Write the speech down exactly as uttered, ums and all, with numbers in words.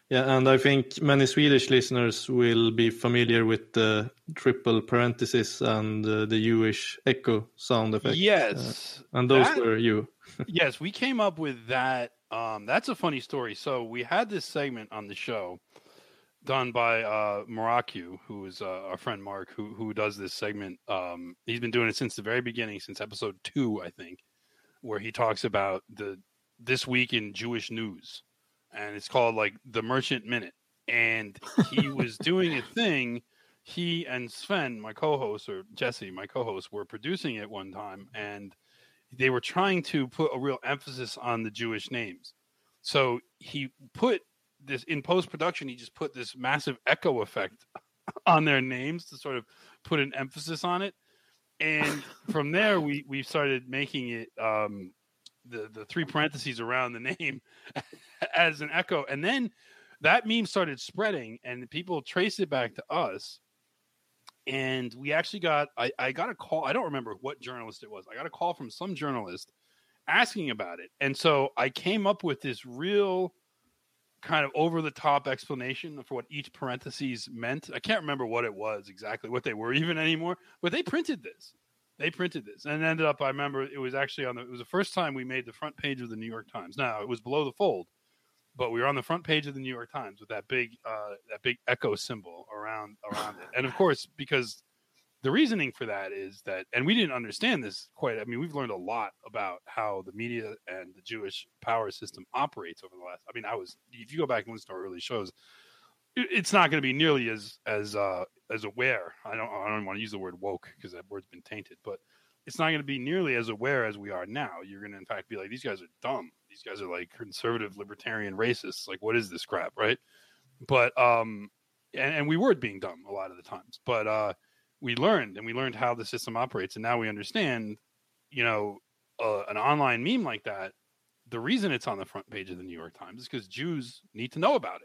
Yeah, and I think many Swedish listeners will be familiar with the triple parentheses and uh, the Jewish echo sound effect. Yes. Uh, and those that, were you. Yes, we came up with that. Um, that's a funny story. So we had this segment on the show done by uh, Maracu, who is uh, our friend Mark, who who does this segment. Um, he's been doing it since the very beginning, since episode two, I think, where he talks about the this week in Jewish news, and it's called like the Merchant Minute. And he was doing a thing. He and Sven, my co-host, or Jesse, my co-host, were producing it one time, and they were trying to put a real emphasis on the Jewish names. So he put this in post-production. He just put this massive echo effect on their names to sort of put an emphasis on it. And from there, we we started making it um, the the three parentheses around the name as an echo, and then that meme started spreading, and people traced it back to us. And we actually got I, I got a call. I don't remember what journalist it was. I got a call from some journalist asking about it, and so I came up with this real kind of over the top explanation for what each parentheses meant. I can't remember what it was exactly, what they were even anymore, but they printed this. They printed this and ended up, I remember it was actually on the, it was the first time we made the front page of the New York Times. Now it was below the fold, but we were on the front page of the New York Times with that big, uh, that big echo symbol around, around it. And of course, because the reasoning for that is that, and we didn't understand this quite. I mean, we've learned a lot about how the media and the Jewish power system operates over the last. I mean, I was if you go back and listen to our early shows, it, it's not going to be nearly as as uh, as aware. I don't I don't want to use the word woke because that word's been tainted, but it's not going to be nearly as aware as we are now. You're going to, in fact, be like, these guys are dumb. These guys are like conservative, libertarian, racists. Like, what is this crap, right? But um, and, and we were being dumb a lot of the times, but uh. we learned and we learned how the system operates. And now we understand, you know, uh, an online meme like that. The reason it's on the front page of the New York Times is because Jews need to know about